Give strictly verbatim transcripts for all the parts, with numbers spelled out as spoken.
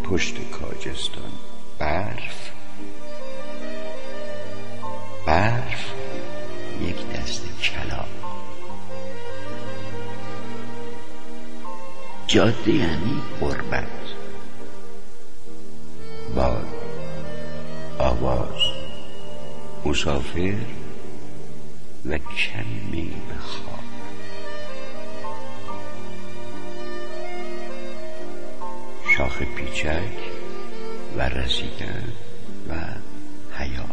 پشت کاجستان برف، برف یک دست کلاغ. جاده یعنی غربت، باد، آواز، مسافر و کمی میل به خواب. شاخ پیچک و رسیدن و حیات.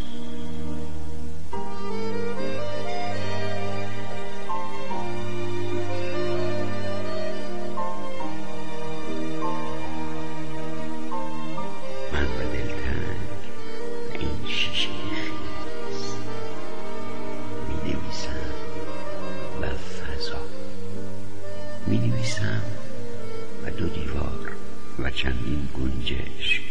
من و دلتنگ و این شیشه خیز می نویسم و فضا می نویسم و دو دیوار و چندین گنجشک.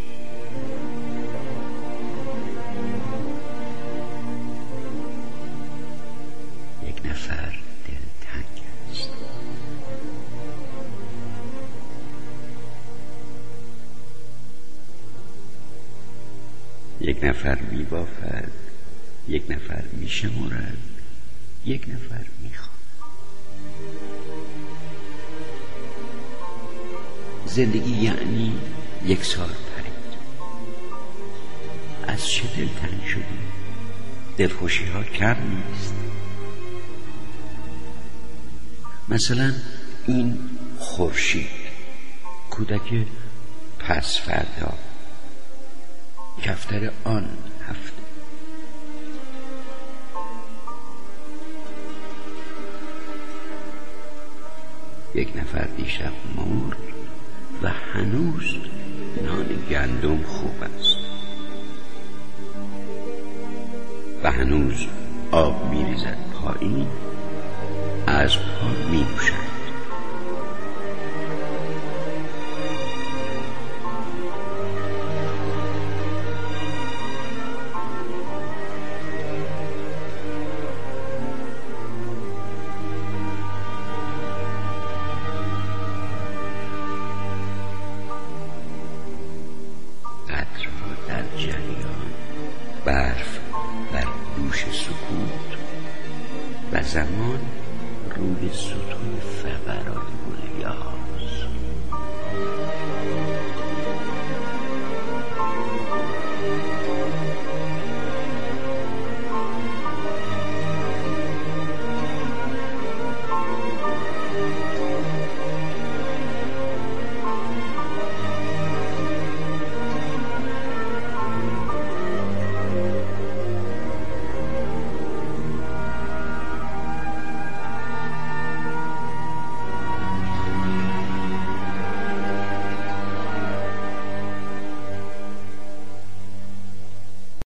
یک نفر دلتنگ است. یک نفر می بافد، یک نفر می شمارد، یک نفر می خواند. زندگی یعنی یک سال پرید. از چه دلتنگ شدی؟ دلخوشی ها کم نیست. مثلا این خورشید، کودک پس فردا، کفتر آن هفته. یک نفر دیشب مرد و هنوز نان گندم خوب است و هنوز آب می ریزد پایین، از پا می نوشد. برف بر دوش سکوت و زمان روی ستون فقرات گلیاه.